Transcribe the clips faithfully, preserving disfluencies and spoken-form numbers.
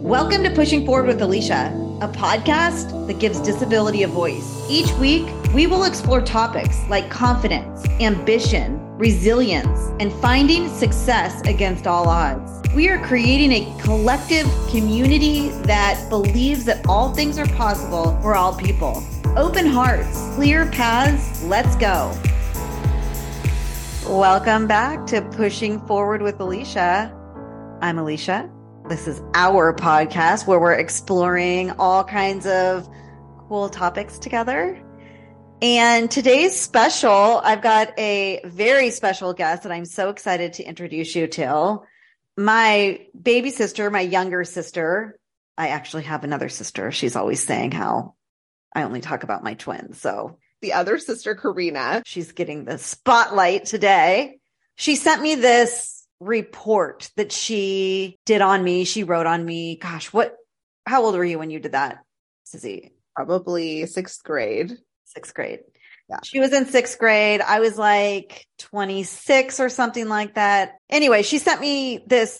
Welcome to Pushing Forward with Alicia, a podcast that gives disability a voice. Each week, we will explore topics like confidence, ambition, resilience, and finding success against all odds. We are creating a collective community that believes that all things are possible for all people. Open hearts, clear paths, let's go. Welcome back to Pushing Forward with Alicia. I'm Alicia. This is our podcast where we're exploring all kinds of cool topics together. And today's special, I've got a very special guest that I'm so excited to introduce you to. My baby sister, my younger sister. I actually have another sister. She's always saying how I only talk about my twins. So the other sister, Karina, she's getting the spotlight today. She sent me this report that she did on me. She wrote on me. Gosh, what, how old were you when you did that, Susie? Probably sixth grade. Sixth grade. Yeah. She was in sixth grade. I was like twenty-six or something like that. Anyway, she sent me this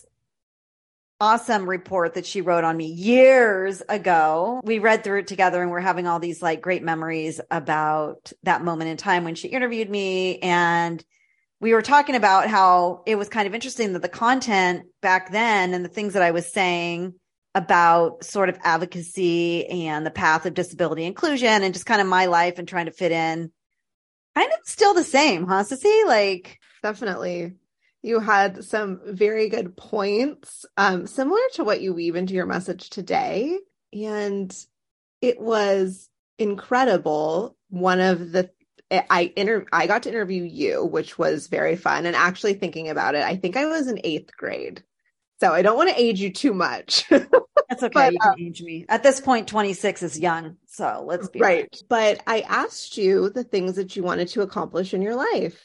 awesome report that she wrote on me years ago. We read through it together and we're having all these like great memories about that moment in time when she interviewed me. And we were talking about how it was kind of interesting that the content back then and the things that I was saying about sort of advocacy and the path of disability inclusion and just kind of my life and trying to fit in, kind of still the same, huh, Sissy? Like, definitely. You had some very good points, um, similar to what you weave into your message today. And it was incredible. One of the I inter- I got to interview you, which was very fun. And actually thinking about it, I think I was in eighth grade. So I don't want to age you too much. That's okay. But, you can um, age me. At this point, twenty-six is young. So let's be right. honest. But I asked you the things that you wanted to accomplish in your life.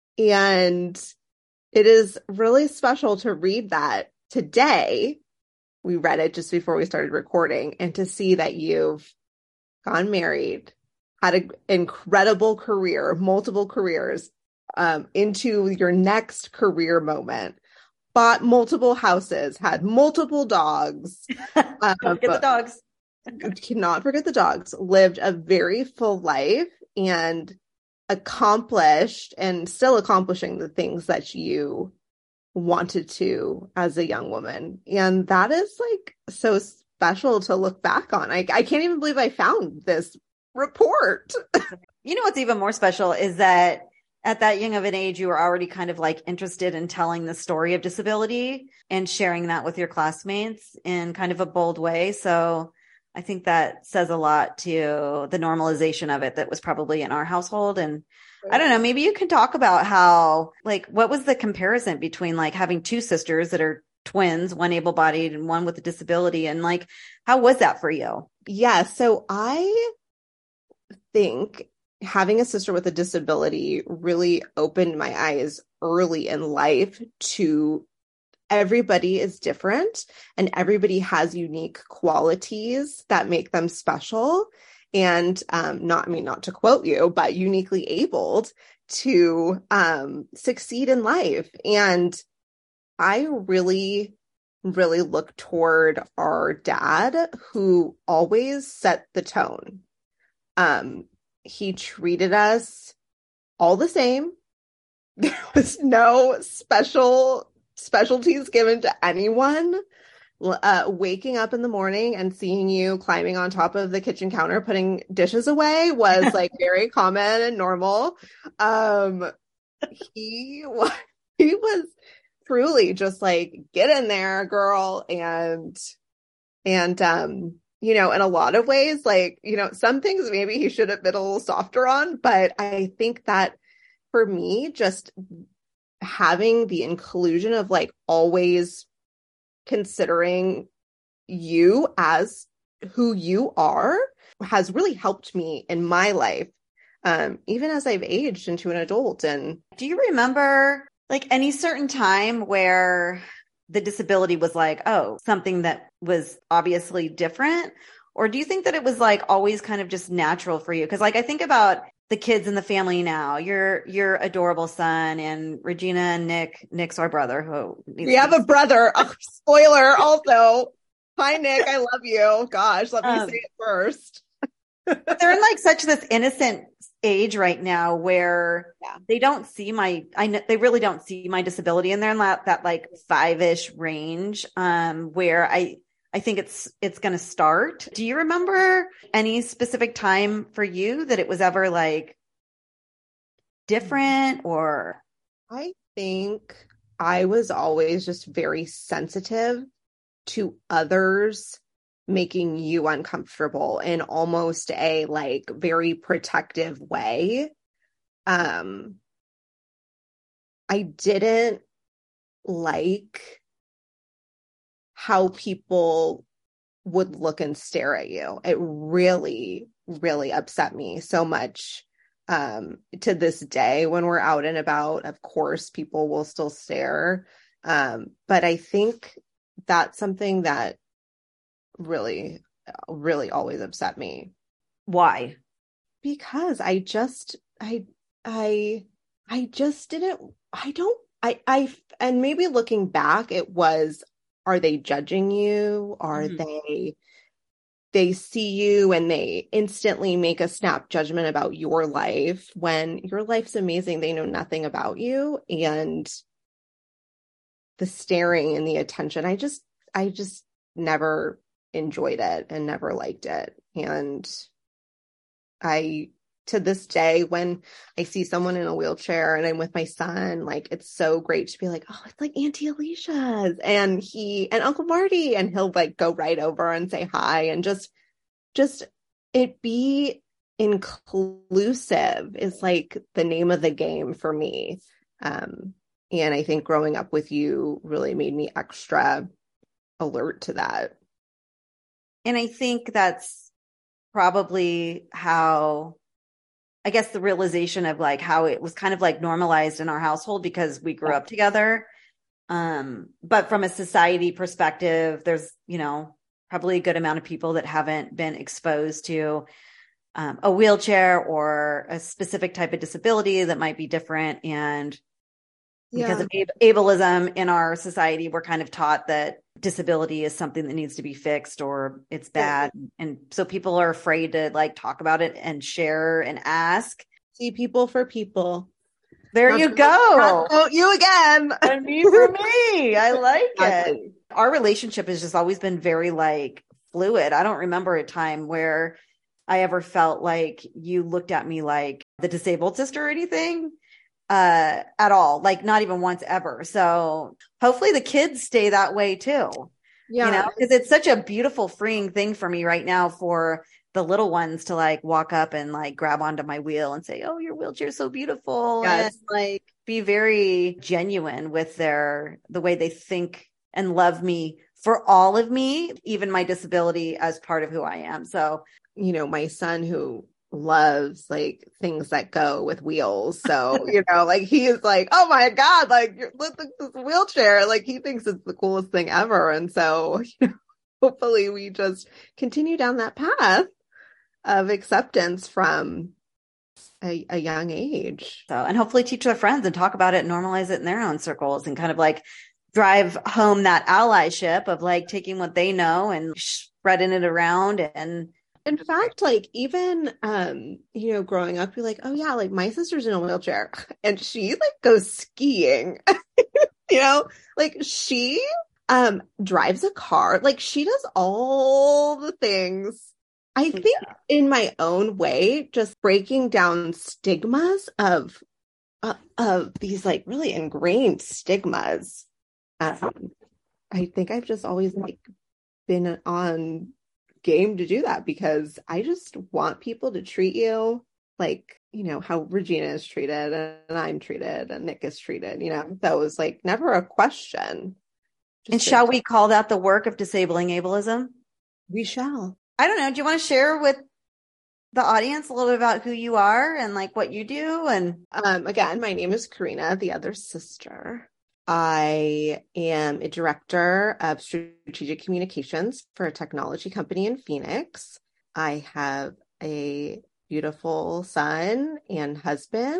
And it is really special to read that today. We read it just before we started recording, and to see that you've gone married, had an incredible career, multiple careers, um, into your next career moment, bought multiple houses, had multiple dogs. Don't forget the dogs. Cannot forget the dogs. Lived a very full life and accomplished and still accomplishing the things that you wanted to as a young woman. And that is like so special to look back on. I, I can't even believe I found this report. You know what's even more special is that at that young of an age, you were already kind of like interested in telling the story of disability and sharing that with your classmates in kind of a bold way. So I think that says a lot to the normalization of it that was probably in our household. And I don't know, maybe you can talk about how, like, what was the comparison between like having two sisters that are twins, one able-bodied and one with a disability, and like, how was that for you? Yeah, so I think having a sister with a disability really opened my eyes early in life to everybody is different and everybody has unique qualities that make them special. And um, not, I mean, not to quote you, but uniquely abled to um, succeed in life. And I really, really look toward our dad, who always set the tone. Um, he treated us all the same. There was no special specialties given to anyone. Uh, waking up in the morning and seeing you climbing on top of the kitchen counter, putting dishes away was like very common and normal. Um, he was, he was truly just like, get in there, girl. And, and, um, you know, in a lot of ways, like, you know, some things maybe he should have been a little softer on, but I think that for me, just having the inclusion of like always considering you as who you are has really helped me in my life, um, even as I've aged into an adult. And do you remember like any certain time where the disability was like, oh, something that was obviously different? Or do you think that it was like always kind of just natural for you? Because like I think about the kids in the family now, your your adorable son and Regina and Nick. Nick's our brother. Who we have a brother. Oh, spoiler also. Hi, Nick. I love you. Gosh, let me Um, say it first. but they're in like such this innocent age right now where Yeah. they don't see my, I know they really don't see my disability, and they're in that, that like five-ish range, um, where I, I think it's, it's going to start. Do you remember any specific time for you that it was ever like different or? I think I was always just very sensitive to others making you uncomfortable in almost a like very protective way. Um, I didn't like how people would look and stare at you. It really, really upset me so much. Um, to this day, when we're out and about, of course, people will still stare. Um, but I think that's something that really, really always upset me. Why? Because I just, I, I, I just didn't, I don't, I, I, and maybe looking back, it was, are they judging you? Are Mhm. they, they see you and they instantly make a snap judgment about your life when your life's amazing. They know nothing about you. And the staring and the attention, I just, I just never enjoyed it and never liked it. And I, to this day, when I see someone in a wheelchair and I'm with my son, like it's so great to be like, oh, it's like Auntie Alicia's and he and Uncle Marty, and he'll like go right over and say hi and just, just it be inclusive is like the name of the game for me. Um, and I think growing up with you really made me extra alert to that. And I think that's probably how, I guess the realization of like how it was kind of like normalized in our household because we grew Yeah. up together. Um, but from a society perspective, there's, you know, probably a good amount of people that haven't been exposed to um, a wheelchair or a specific type of disability that might be different. And because Yeah. of ab- ableism in our society, we're kind of taught that disability is something that needs to be fixed or it's Yeah. bad. And so people are afraid to like talk about it and share and ask. See people for people. There Not you to, go. not quote you again. And me for me. I like it. Exactly. Our relationship has just always been very like fluid. I don't remember a time where I ever felt like you looked at me like the disabled sister or anything uh at all, like not even once ever. So hopefully the kids stay that way too, you know, Yeah. because it's such a beautiful freeing thing for me right now for the little ones to like walk up and like grab onto my wheel and say, oh, your wheelchair's so beautiful, and Yes. like be very genuine with their the way they think and love me for all of me, even my disability, as part of who I am. So You know, my son who loves like things that go with wheels. So, you know, like he is like, oh my God, like you're, look at this wheelchair. Like he thinks it's the coolest thing ever. And so, you know, hopefully we just continue down that path of acceptance from a, a young age. So, and hopefully teach their friends and talk about it and normalize it in their own circles and kind of like drive home that allyship of like taking what they know and spreading it around. And In fact, like even um, you know, growing up, you're like, oh yeah, like my sister's in a wheelchair and she like goes skiing. You know, like she um drives a car, like she does all the things. I think in my own way, just breaking down stigmas of uh, of these like really ingrained stigmas. Um, I think I've just always like been on game to do that because I just want people to treat you like, you know, how Regina is treated and I'm treated and Nick is treated, you know, that was like never a question. and Just shall a, we call that the work of disabling ableism? we shall. I don't know. Do you want to share with the audience a little bit about who you are and like what you do? And Um, again, my name is Karina, the other sister. I am a director of strategic communications for a technology company in Phoenix. I have a beautiful son and husband.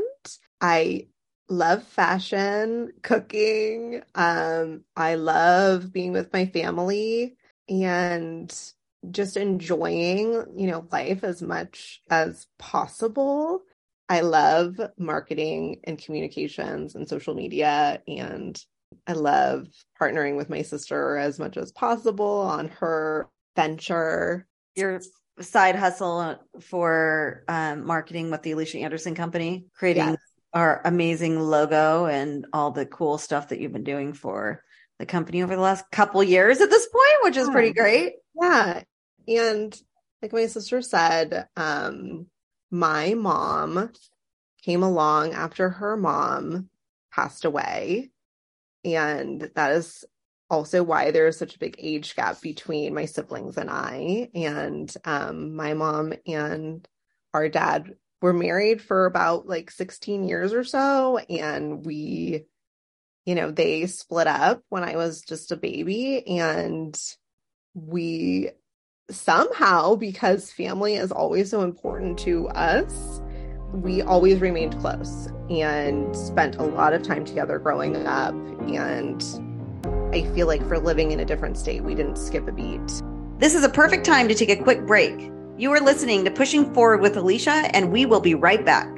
I love fashion, cooking. Um, I love being with my family. and just enjoying, you know, life as much as possible. I love marketing and communications and social media, and I love partnering with my sister as much as possible on her venture. Your side hustle for um, marketing with the Alicia Anderson Company, creating yes. our amazing logo and all the cool stuff that you've been doing for the company over the last couple years at this point, which is yeah. pretty great. Yeah. And like my sister said, um, my mom came along after her mom passed away. And that is also why there's such a big age gap between my siblings and I. And um, my mom and our dad were married for about like sixteen years or so. And we, you know, they split up when I was just a baby. And we somehow, because family is always so important to us, we always remained close and spent a lot of time together growing up. And I feel like for living in a different state, we didn't skip a beat. This is a perfect time to take a quick break. You are listening to Pushing Forward with Alicia, and we will be right back.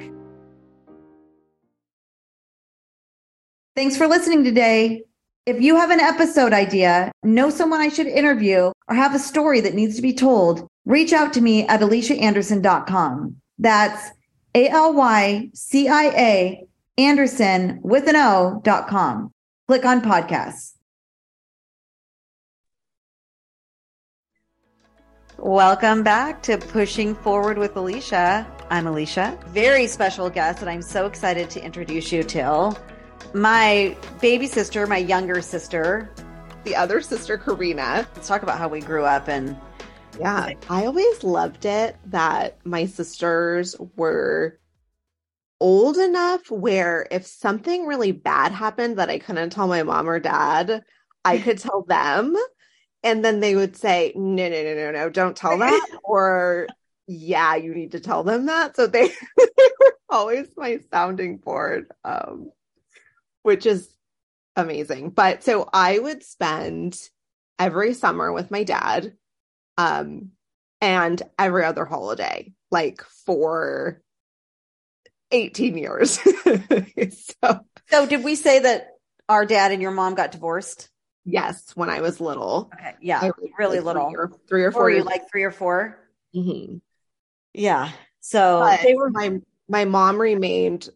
Thanks for listening today. If you have an episode idea, know someone I should interview, or have a story that needs to be told, reach out to me at alicia anderson dot com. That's A L Y C I A Anderson with an O dot com. Click on podcasts. Welcome back to Pushing Forward with Alicia. I'm Alicia. Very special guest that I'm so excited to introduce you to. My baby sister, my younger sister. The other sister, Karina. Let's talk about how we grew up. And yeah, I always loved it that my sisters were old enough where if something really bad happened that I couldn't tell my mom or dad, I could tell them. And then they would say, no, no, no, no, no, don't tell that. Or, yeah, you need to tell them that. So they, they were always my sounding board, um, which is amazing. But so I would spend every summer with my dad um, and every other holiday, like for eighteen years. so, so did we say that our dad and your mom got divorced? Yes, when I was little. Okay, yeah, was really like little. Three or, three or four. Were you like three or four? Mm-hmm. Yeah. So but they were. My my mom remained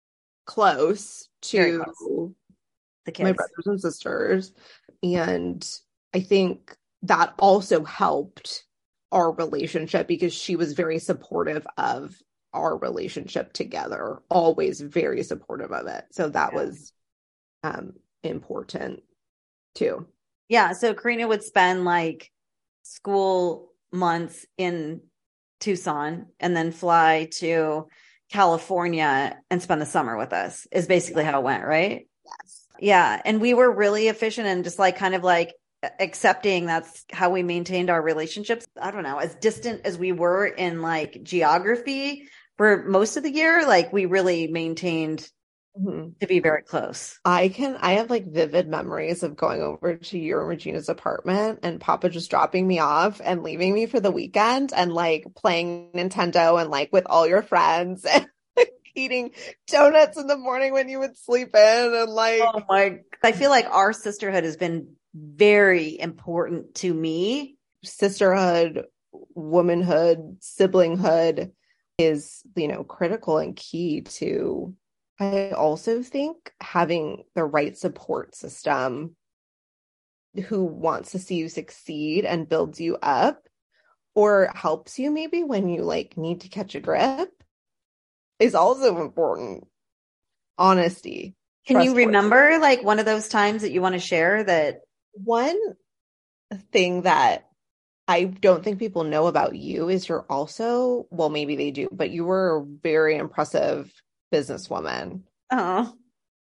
close to close. The kids, my brothers and sisters, and I think that also helped our relationship because she was very supportive of our relationship together. Always very supportive of it. So that yeah. was um, important. Too. Yeah. So Karina would spend like school months in Tucson and then fly to California and spend the summer with us is basically how it went, right? Yes. Yeah. And we were really efficient and just like kind of like accepting that's how we maintained our relationships. I don't know, as distant as we were in like geography for most of the year, like we really maintained Mm-hmm. to be very close. I can, I have like vivid memories of going over to your and Regina's apartment and Papa just dropping me off and leaving me for the weekend and like playing Nintendo and like with all your friends and like, eating donuts in the morning when you would sleep in and like. Oh my, I feel like our sisterhood has been very important to me. Sisterhood, womanhood, siblinghood is, you know, critical and key to I also think having the right support system who wants to see you succeed and builds you up or helps you maybe when you like need to catch a grip is also important. Honesty. Can you remember like one of those times that you want to share that? One thing that I don't think people know about you is you're also, well, maybe they do, but you were a very impressive businesswoman. Oh.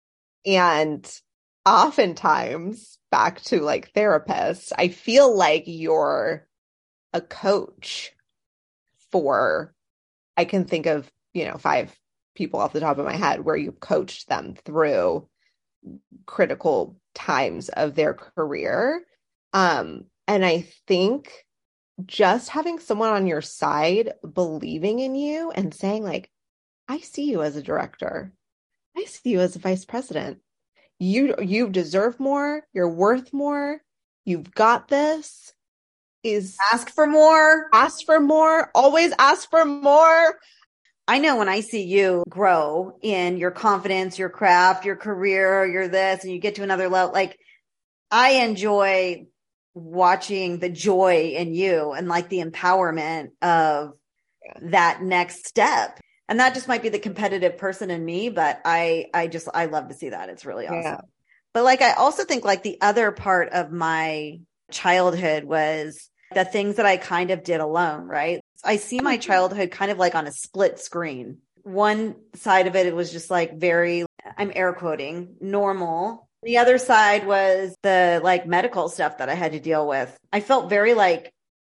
And oftentimes back to like therapists, I feel like you're a coach for, I can think of, you know, five people off the top of my head where you coached them through critical times of their career. Um, And I think just having someone on your side believing in you and saying like, I see you as a director. I see you as a vice president. You you deserve more. You're worth more. You've got this. Is ask for more. Ask for more. Always ask for more. I know when I see you grow in your confidence, your craft, your career, your this, and you get to another level, like I enjoy watching the joy in you and like the empowerment of yeah. that next step. And that just might be the competitive person in me, but I, I just, I love to see that. It's really awesome. Yeah. But like, I also think like the other part of my childhood was the things that I kind of did alone, right? I see my childhood kind of like on a split screen. One side of it, it was just like very, I'm air quoting, normal. The other side was the like medical stuff that I had to deal with. I felt very like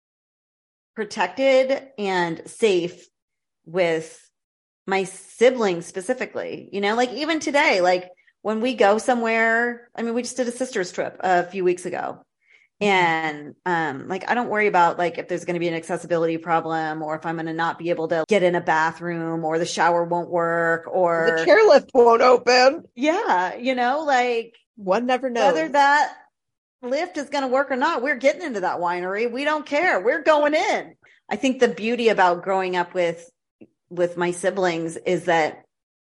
protected and safe with my siblings specifically, you know, like even today, like when we go somewhere, I mean, we just did a sister's trip a few weeks ago. And um, like, I don't worry about like if there's going to be an accessibility problem or if I'm going to not be able to get in a bathroom or the shower won't work or the chairlift won't open. Yeah. You know, like one never knows whether that lift is going to work or not. We're getting into that winery. We don't care. We're going in. I think the beauty about growing up with, with my siblings is that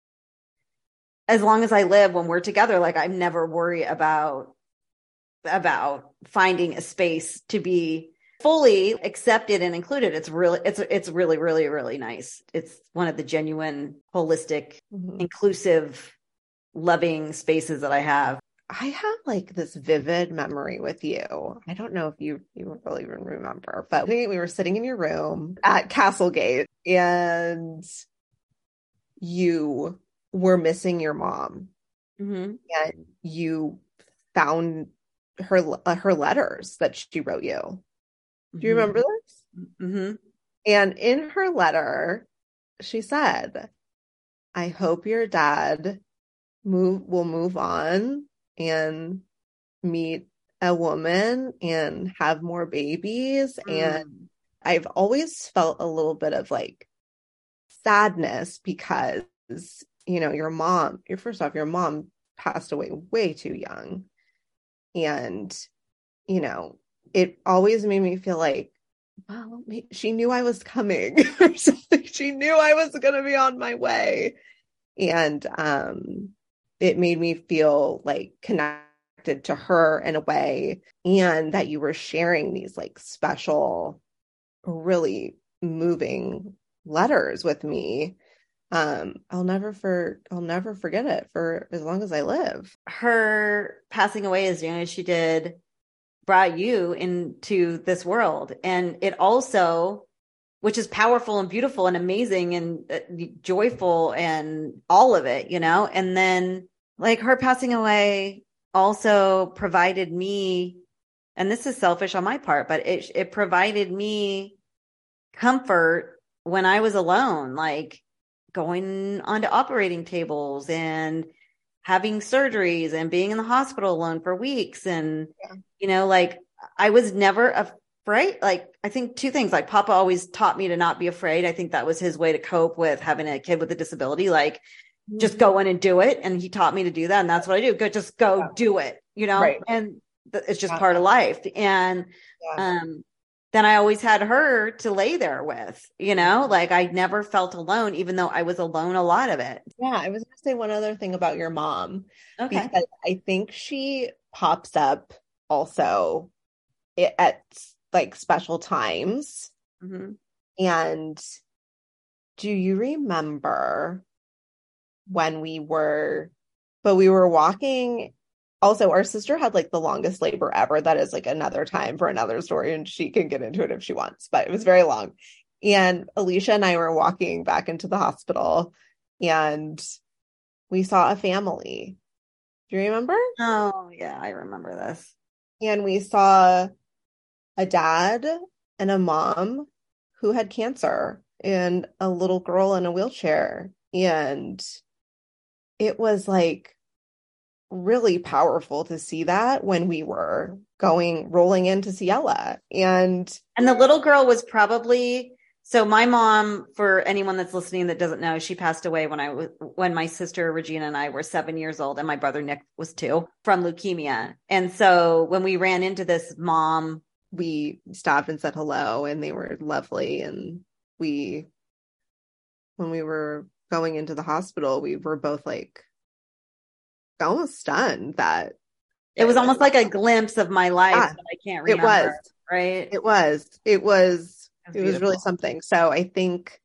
as long as I live, when we're together, like I never worry about about finding a space to be fully accepted and included. It's really, it's, it's really, really, really nice. It's one of the genuine, holistic, mm-hmm. inclusive, loving spaces that I have. I have like this vivid memory with you. I don't know if you, you really even remember, but we, we were sitting in your room at Castlegate and you were missing your mom mm-hmm. and you found her uh, her letters that she wrote you. Mm-hmm. Do you remember this? Mm-hmm. And in her letter, she said, I hope your dad move will move on and meet a woman and have more babies. Mm. And I've always felt a little bit of like sadness because, you know, your mom, your first off, your mom passed away way too young. And, you know, it always made me feel like, well, she knew I was coming or something. She knew I was going to be on my way. And um, it made me feel like connected to her in a way, and that you were sharing these like special, really moving letters with me. Um, I'll never for I'll never forget it for as long as I live. Her passing away as young as she did brought you into this world, and it also, which is powerful and beautiful and amazing and uh, joyful and all of it, you know. And then like her passing away also provided me, and this is selfish on my part, but it it provided me comfort when I was alone, like going onto operating tables and having surgeries and being in the hospital alone for weeks. And, yeah. you know, like I was never afraid. Like, I think two things, like Papa always taught me to not be afraid. I think that was his way to cope with having a kid with a disability, like mm-hmm. just go in and do it. And he taught me to do that. And that's what I do. Go, just go yeah. do it, you know, right. and th- it's just yeah. part of life. And, yeah. um, then I always had her to lay there with, you know, like I never felt alone, even though I was alone a lot of it. Yeah. I was going to say one other thing about your mom. Okay. Because I think she pops up also at like special times. Mm-hmm. And do you remember when we were, but we were walking. Also, our sister had like the longest labor ever. That is like another time for another story, and she can get into it if she wants, but it was very long. And Alicia and I were walking back into the hospital and we saw a family. Do you remember? Oh, yeah, I remember this. And we saw a dad and a mom who had cancer and a little girl in a wheelchair. And it was like really powerful to see that when we were going, rolling in to see Ella. And, and the little girl was probably, so my mom, for anyone that's listening that doesn't know, she passed away when I was, when my sister Regina and I were seven years old, and my brother Nick was two, from leukemia. And so when we ran into this mom, we stopped and said hello, and they were lovely. And we, when we were going into the hospital, we were both like almost stunned that it was almost like a glimpse of my life yeah, that I can't remember. It was, right? It was, it was, it was, it was really something. So I think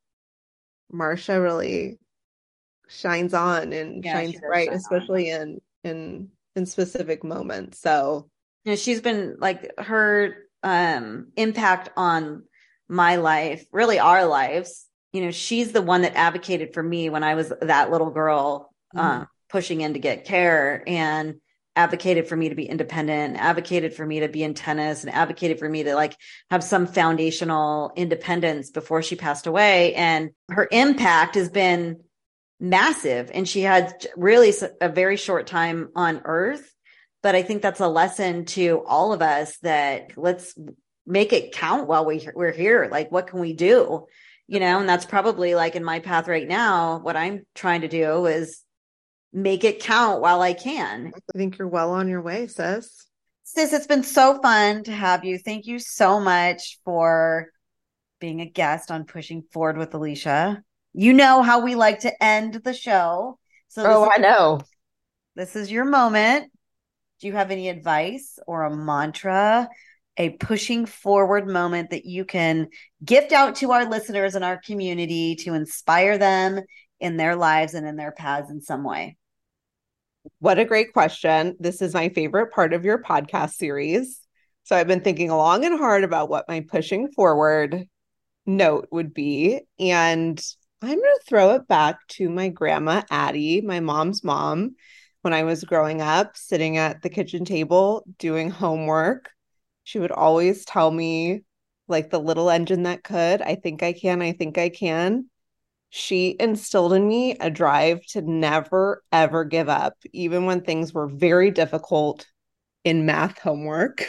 Marsha really shines on and yeah, shines bright, shine especially on. in, in, in specific moments. So, you know, she's been like her um, impact on my life, really our lives. You know, she's the one that advocated for me when I was that little girl, mm-hmm. uh, pushing in to get care, and advocated for me to be independent, advocated for me to be in tennis, and advocated for me to like have some foundational independence before she passed away. And her impact has been massive. And she had really a very short time on earth. But I think that's a lesson to all of us that let's make it count while we, we're here. Like, what can we do? You know, and that's probably like in my path right now, what I'm trying to do is make it count while I can. I think you're well on your way, sis. Sis, it's been so fun to have you. Thank you so much for being a guest on Pushing Forward with Alicia. You know how we like to end the show. So oh, is, I know. This is your moment. Do you have any advice or a mantra, a pushing forward moment that you can gift out to our listeners and our community to inspire them in their lives and in their paths in some way? What a great question. This is my favorite part of your podcast series. So I've been thinking long and hard about what my pushing forward note would be. And I'm going to throw it back to my grandma, Addie, my mom's mom. When I was growing up, sitting at the kitchen table doing homework, she would always tell me, like the little engine that could, I think I can, I think I can. She instilled in me a drive to never, ever give up, even when things were very difficult in math homework.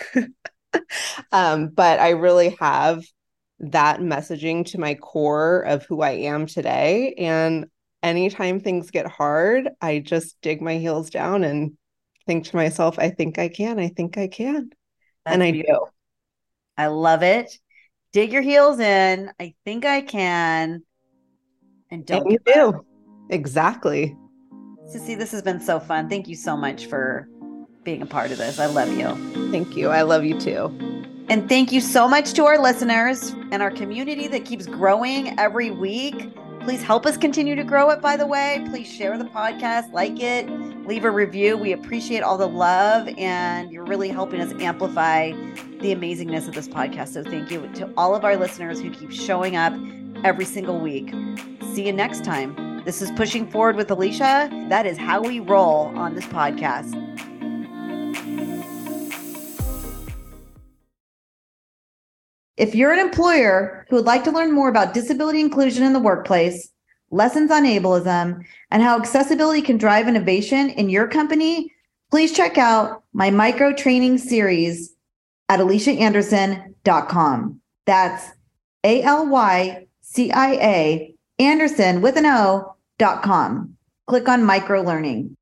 um, but I really have that messaging to my core of who I am today. And anytime things get hard, I just dig my heels down and think to myself, I think I can, I think I can. That's and I beautiful. do. I love it. Dig your heels in. I think I can. And don't and you do. Up. Exactly. Sissy, this has been so fun. Thank you so much for being a part of this. I love you. Thank you. I love you too. And thank you so much to our listeners and our community that keeps growing every week. Please help us continue to grow it, by the way. Please share the podcast, like it, leave a review. We appreciate all the love, and you're really helping us amplify the amazingness of this podcast. So thank you to all of our listeners who keep showing up every single week. See you next time. This is Pushing Forward with Alicia. That is how we roll on this podcast. If you're an employer who would like to learn more about disability inclusion in the workplace, lessons on ableism, and how accessibility can drive innovation in your company, please check out my micro training series at alicia anderson dot com. That's A L Y C I A Anderson with an O dot com. Click on micro learning.